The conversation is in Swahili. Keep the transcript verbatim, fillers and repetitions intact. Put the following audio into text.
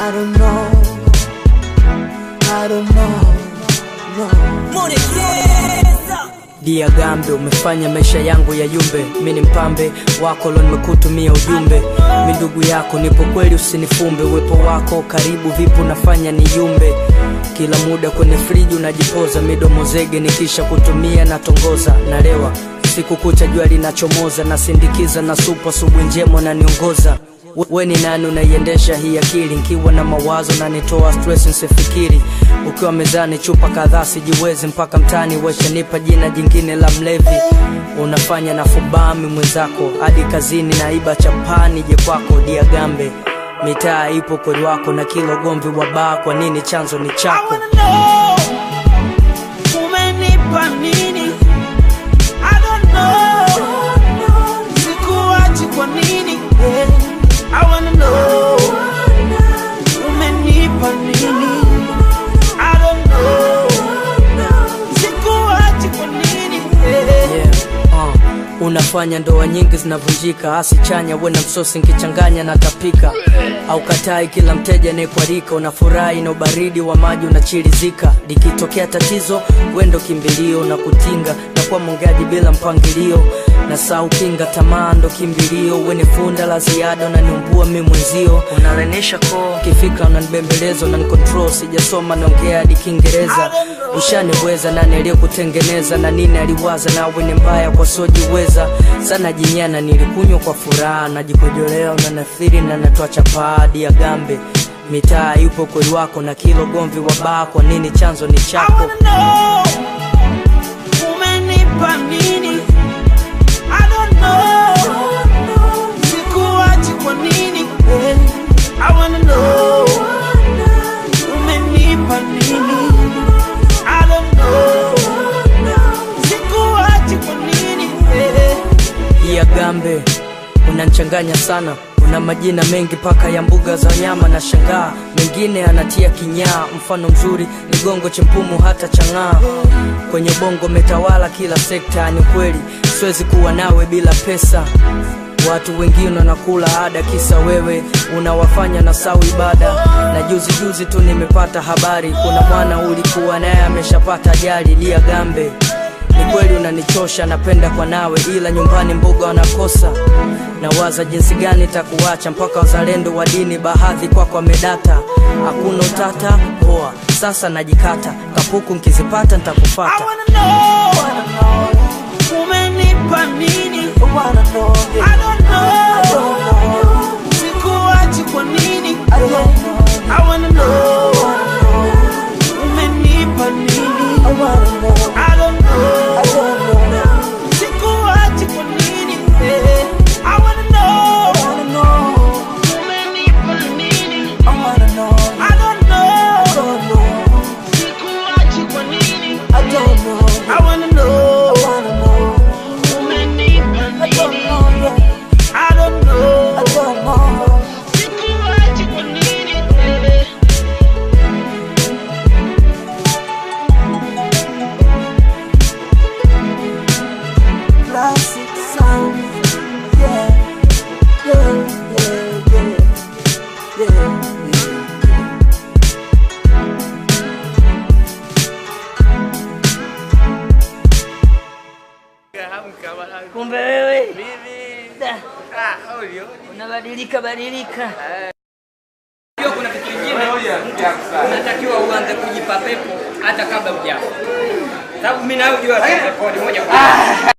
I don't know, I don't know, no. Dia Gambe, umefanya maisha yangu ya yumbe. Mini mpambe wako lo nimekutumia ujumbe. Mindugu yako nipo kweli usinifumbe. Uwepo wako karibu vipu nafanya ni yumbe. Kila muda kwenye friji unajipoza. Midomo zege nikisha kutumia na tongoza. Nalewa siku kucha jua linachomoza. Nasindikiza na supa subu njemo na niongoza. We ni nani unaiendesha hii akili? Nkiwa na mawazo na nitoa stress nsifikiri. Ukiwa mezani chupa kadhaa sijiwezi. Mpaka mtani wesha nipa jina jingine la mlevi. Unafanya na fubami mwenzako. Hadi kazini na iba chapani je kwako. Dia Gambe, mitaa ipo kweli wako. Na kilo gomvi wa baa kwa nini chanzo ni chako? I wanna know, umenipa nini? I don't know, sikuachi kwa nini? I wanna know, umenipa nini? I don't know, sikuachi kwa nini? Yeah, uh, unafanya ndoa nyingi zinavunjika. Asi chanya wena msosi nkichanganya na tapika. Au katai kila mteja anayekualika. Unafurahi na ubaridi wa maji unachirizika. Likitokea tatizo wendo kimbilio na kutinga. Na kwa mongeaji bila mpangilio. Na saa kinga tamaa ndo kimbilio. Wene funda la ziada unaniumbua mimi mwenzio. Unalenisha koo kifikra unanibembeleza. Unanicontrol sijasoma naongea hadi Kiingereza. Ushaniweza nani aliyekutengeneza. Na nini aliwaza na wewe ni mbaya kwa sojiweza. Sana jinyana nilikunywa kwa furaha. Najikojolea unanathiri na natoa chapa. Dia Gambe, mitaa yupo kweli wako. Na kilo gomvi wa baa kwa nini chanzo ni chako? I wanna know, umenipa nini? I don't know, sikuachi kwa nini? I wanna know, umenipa nini? I don't know, sikuachi kwa nini? Dia Gambe, unanchanganya sana. Una majina mengi paka ya mbuga za wanyama na shangaa. Mengine anatia kinyaa. Mfano mzuri ni gongo chempumu hata changaa. Kwenye bongo metawala kila sekta. Ni kweli siwezi kuwa nawe bila pesa. Watu wengine wanakula ada kisa wewe unawafanya na sawi ibada. Na juzi juzi tu nimepata habari. Kuna mwana ulikuwa naye ameshapata ajali. Dia Gambe, ni kweli unanichosha. Napenda kwa nawe ila nyumbani mboga wanakosa. Na waza jinsi gani takuacha. Mpaka wazalendo wa dini bahadhi kwa kwa medata. Hakuna utata poa sasa najikata. Kapuku nkizipata nitakufata. I wanna know, umenipa nini? I don't know, sikuachi kwa nini? I wanna know, umenipa nini? I don't know, sikuachi kwa nini? I wanna know, umenipa nini? I don't know, sikuachi kwa nini? I wanna know, umenipa nini? I don't know, sikuachi kwa nini? Classic sound, yeah, yeah, yeah, yeah, yeah. Kumbe wewe Mimi ah, olio unabadilika badilika. Hiyo kuna kitu kingine unatakiwa uanze kujipa pepo hata kabla hujafa. Sababu mimi na wewe unajua rekodi moja kwa moja.